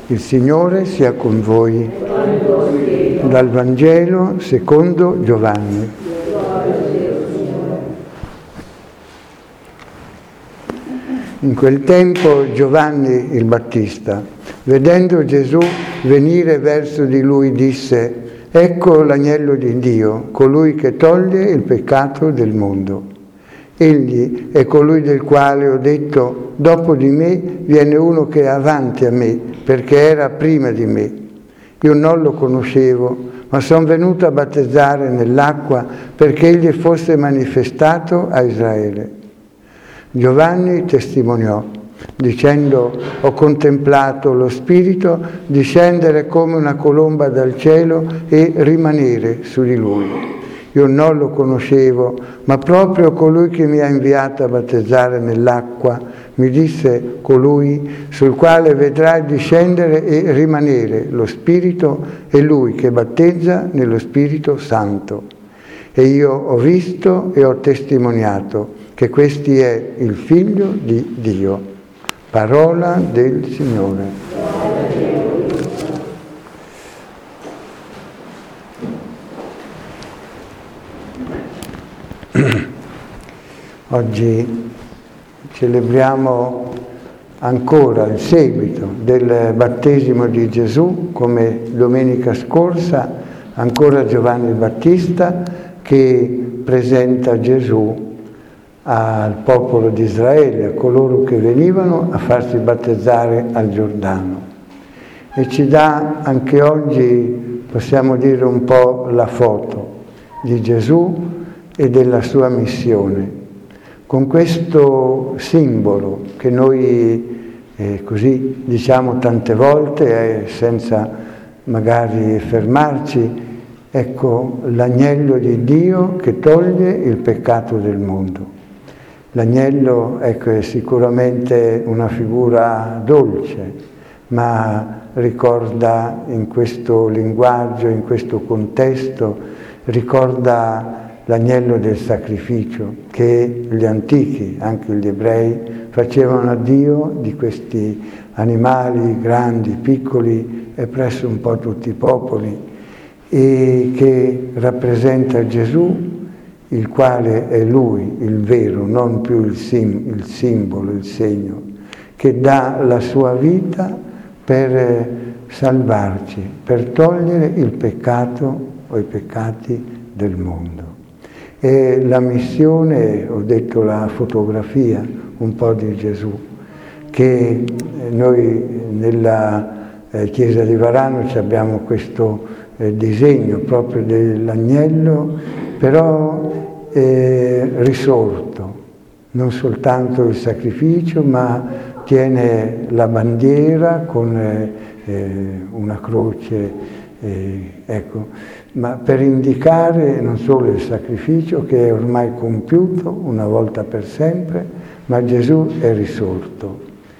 Il Signore sia con voi. Dal Vangelo secondo Giovanni. In quel tempo Giovanni il Battista, vedendo Gesù venire verso di lui, disse: «Ecco l'agnello di Dio, colui che toglie il peccato del mondo. Egli è colui del quale ho detto: dopo di me viene uno che è avanti a me, perché era prima di me. Io non lo conoscevo, ma sono venuto a battezzare nell'acqua perché egli fosse manifestato a Israele». Giovanni testimoniò, dicendo: «Ho contemplato lo Spirito discendere come una colomba dal cielo e rimanere su di lui. Io non lo conoscevo, ma proprio colui che mi ha inviato a battezzare nell'acqua mi disse: colui sul quale vedrai discendere e rimanere lo Spirito è lui che battezza nello Spirito Santo. E io ho visto e ho testimoniato che questi è il Figlio di Dio». Parola del Signore. Oggi celebriamo ancora il seguito del battesimo di Gesù, come domenica scorsa, ancora Giovanni il Battista che presenta Gesù al popolo di Israele, a coloro che venivano a farsi battezzare al Giordano. E ci dà anche oggi, possiamo dire, un po' la foto di Gesù e della sua missione, con questo simbolo che noi così diciamo tante volte, senza magari fermarci. Ecco l'agnello di Dio che toglie il peccato del mondo. L'agnello, ecco, è sicuramente una figura dolce, ma ricorda in questo linguaggio, in questo contesto, ricorda l'agnello del sacrificio che gli antichi, anche gli ebrei, facevano a Dio di questi animali grandi, piccoli e presso un po' tutti i popoli, e che rappresenta Gesù, il quale è Lui, il vero, non più il simbolo, il segno, che dà la sua vita per salvarci, per togliere il peccato o i peccati del mondo. E la missione, ho detto la fotografia un po' di Gesù, che noi nella chiesa di Varano abbiamo questo disegno proprio dell'agnello, però risorto, non soltanto il sacrificio, ma tiene la bandiera con una croce, ecco, ma per indicare non solo il sacrificio che è ormai compiuto una volta per sempre, ma Gesù è risorto,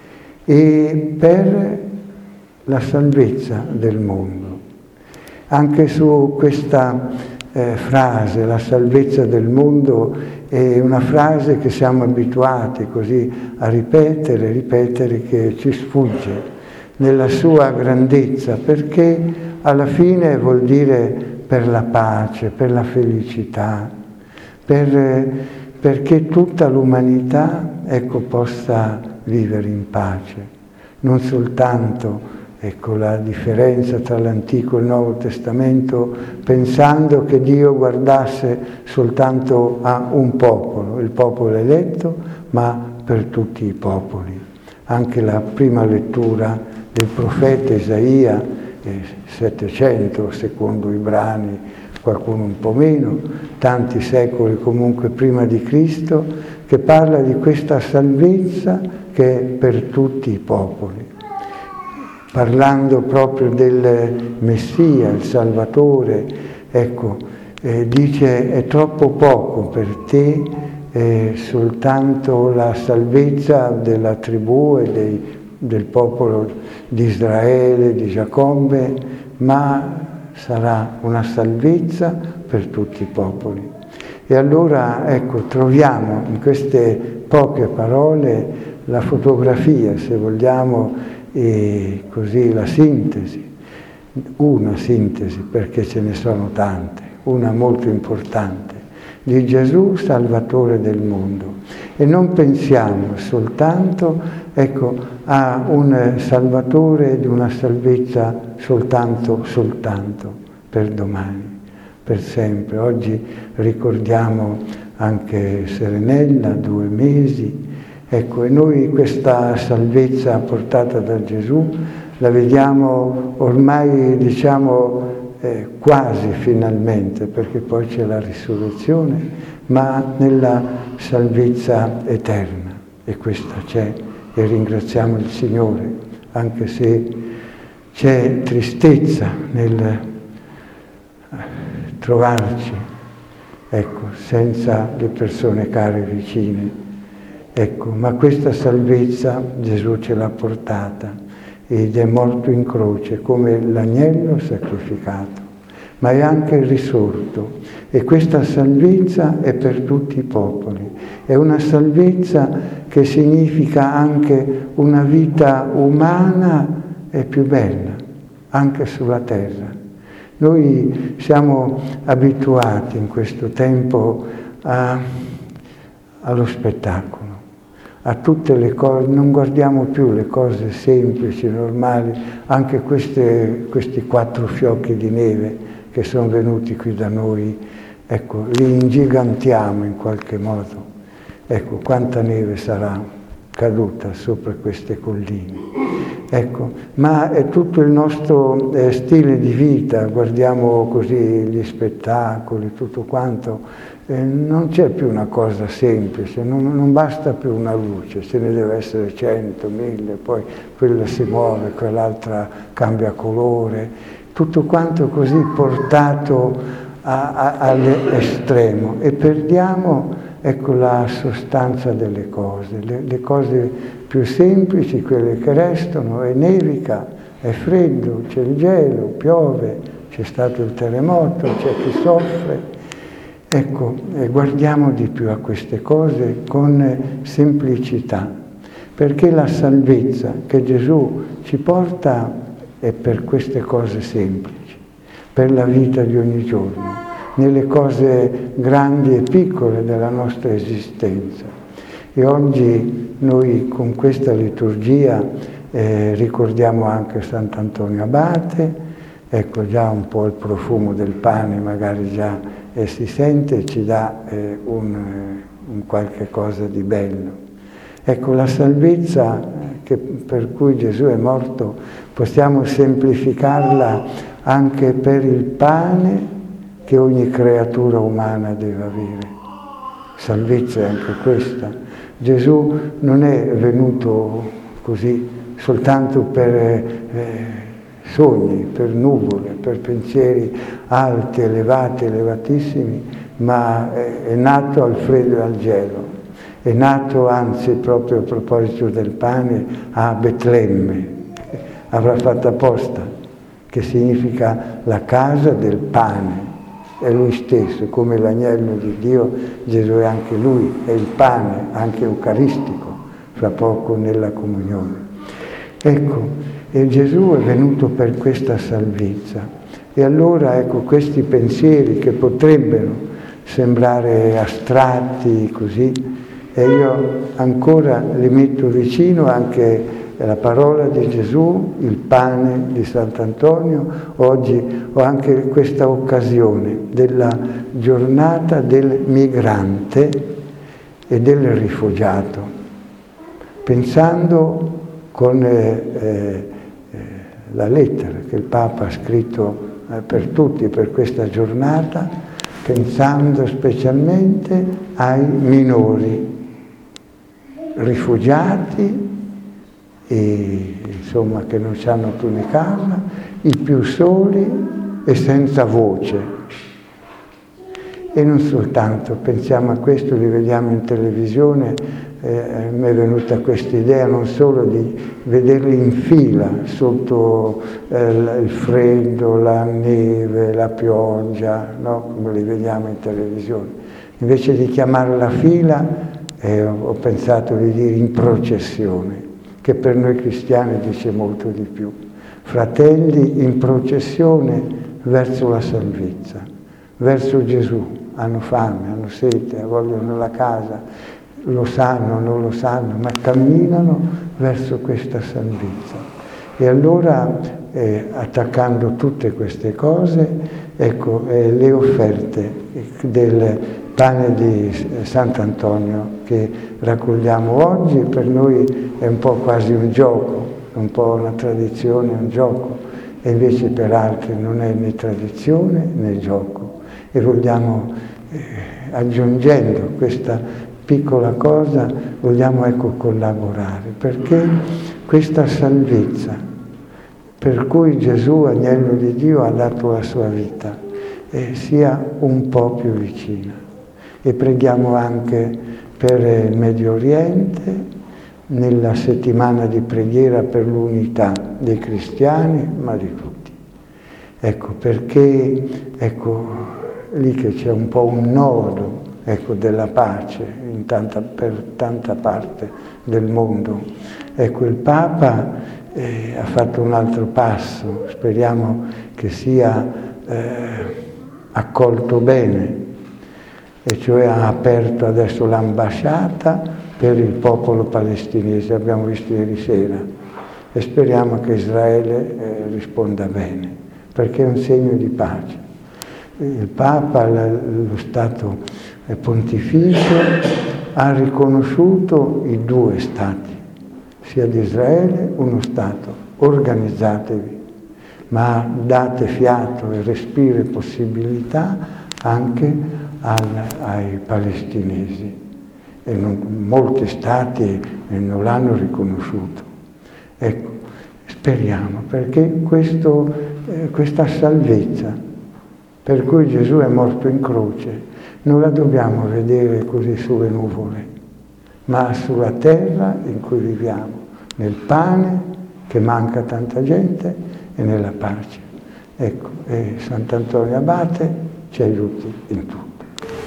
e per la salvezza del mondo. Anche su questa frase, la salvezza del mondo, è una frase che siamo abituati così a ripetere, che ci sfugge nella sua grandezza, perché alla fine vuol dire per la pace, per la felicità, perché tutta l'umanità, ecco, possa vivere in pace, non soltanto. Ecco la differenza tra l'Antico e il Nuovo Testamento, pensando che Dio guardasse soltanto a un popolo, il popolo eletto, ma per tutti i popoli. Anche la prima lettura del profeta Isaia, 700 secondo i brani, qualcuno un po' meno, tanti secoli comunque prima di Cristo, che parla di questa salvezza che è per tutti i popoli. Parlando proprio del Messia, il Salvatore, ecco, dice: è troppo poco per te soltanto la salvezza della tribù e del popolo di Israele, di Giacobbe, ma sarà una salvezza per tutti i popoli. E allora, ecco, troviamo in queste poche parole la fotografia, se vogliamo, e così la sintesi, una sintesi, perché ce ne sono tante, una molto importante, di Gesù Salvatore del mondo. E non pensiamo soltanto, ecco, a un Salvatore di una salvezza soltanto per domani, per sempre. Oggi ricordiamo anche Serenella, 2 mesi, ecco, e noi questa salvezza portata da Gesù la vediamo ormai, diciamo, quasi finalmente, perché poi c'è la risurrezione, ma nella salvezza eterna. E questa c'è, e ringraziamo il Signore, anche se c'è tristezza nel trovarci, ecco, senza le persone care vicine. Ecco, ma questa salvezza Gesù ce l'ha portata ed è morto in croce come l'agnello sacrificato, ma è anche risorto. E questa salvezza è per tutti i popoli. È una salvezza che significa anche una vita umana e più bella, anche sulla terra. Noi siamo abituati in questo tempo allo spettacolo, a tutte le cose, non guardiamo più le cose semplici, normali, anche questi 4 fiocchi di neve che sono venuti qui da noi, ecco, li ingigantiamo in qualche modo. Ecco, quanta neve sarà caduta sopra queste colline. Ecco, ma è tutto il nostro stile di vita, guardiamo così gli spettacoli, tutto quanto. Non c'è più una cosa semplice, non basta più una luce, ce ne deve essere 100, 1000, poi quella si muove, quell'altra cambia colore, tutto quanto così portato all'estremo e perdiamo, ecco, la sostanza delle cose, le cose più semplici, quelle che restano, e nevica, è freddo, c'è il gelo, piove, c'è stato il terremoto, c'è chi soffre. Ecco, guardiamo di più a queste cose con semplicità, perché la salvezza che Gesù ci porta è per queste cose semplici, per la vita di ogni giorno, nelle cose grandi e piccole della nostra esistenza. E oggi noi con questa liturgia ricordiamo anche Sant'Antonio Abate, ecco già un po' il profumo del pane magari già si sente e ci dà un qualche cosa di bello. Ecco, la salvezza per cui Gesù è morto possiamo semplificarla anche per il pane che ogni creatura umana deve avere. Salvezza è anche questa. Gesù non è venuto così soltanto per sogni, per nuvole, per pensieri alti, elevati, elevatissimi, ma è nato al freddo e al gelo. È nato, anzi, proprio a proposito del pane, a Betlemme. Avrà fatto apposta, che significa la casa del pane. È lui stesso, come l'agnello di Dio, Gesù è anche lui, è il pane, anche eucaristico, fra poco nella comunione. Ecco, e Gesù è venuto per questa salvezza. E allora, ecco, questi pensieri che potrebbero sembrare astratti così, e io ancora li metto vicino anche la parola di Gesù, il pane di Sant'Antonio. Oggi ho anche questa occasione della giornata del migrante e del rifugiato, pensando con la lettera che il Papa ha scritto per tutti per questa giornata, pensando specialmente ai minori, rifugiati, e, insomma, che non hanno più né casa, i più soli e senza voce. E non soltanto, pensiamo a questo, li vediamo in televisione, mi è venuta questa idea non solo di vederli in fila sotto il freddo, la neve, la pioggia, no? Come li vediamo in televisione. Invece di chiamare la fila, ho pensato di dire in processione, che per noi cristiani dice molto di più. Fratelli in processione verso la salvezza, verso Gesù. Hanno fame, hanno sete, vogliono la casa, lo sanno, non lo sanno, ma camminano verso questa salvezza. E allora, attaccando tutte queste cose, ecco, le offerte del pane di Sant'Antonio che raccogliamo oggi, per noi è un po' quasi un gioco, un po' una tradizione, un gioco, e invece per altri non è né tradizione né gioco. E vogliamo, aggiungendo questa piccola cosa, vogliamo collaborare, perché questa salvezza per cui Gesù, agnello di Dio, ha dato la sua vita, sia un po' più vicina. E preghiamo anche per il Medio Oriente, nella settimana di preghiera per l'unità dei cristiani, ma di tutti. Ecco, perché lì che c'è un po' un nodo della pace per tanta parte del mondo. Ecco, il Papa ha fatto un altro passo, speriamo che sia accolto bene, e cioè ha aperto adesso l'ambasciata per il popolo palestinese, abbiamo visto ieri sera, e speriamo che Israele risponda bene, perché è un segno di pace. Il Papa, lo Stato Pontificio, ha riconosciuto i due Stati, sia di Israele uno Stato, organizzatevi, ma date fiato e respiro e possibilità anche ai palestinesi. E molti Stati non l'hanno riconosciuto. Ecco, speriamo, perché questa salvezza per cui Gesù è morto in croce non la dobbiamo vedere così sulle nuvole, ma sulla terra in cui viviamo, nel pane che manca a tanta gente e nella pace. Ecco, e Sant'Antonio Abate ci aiuti in tutto.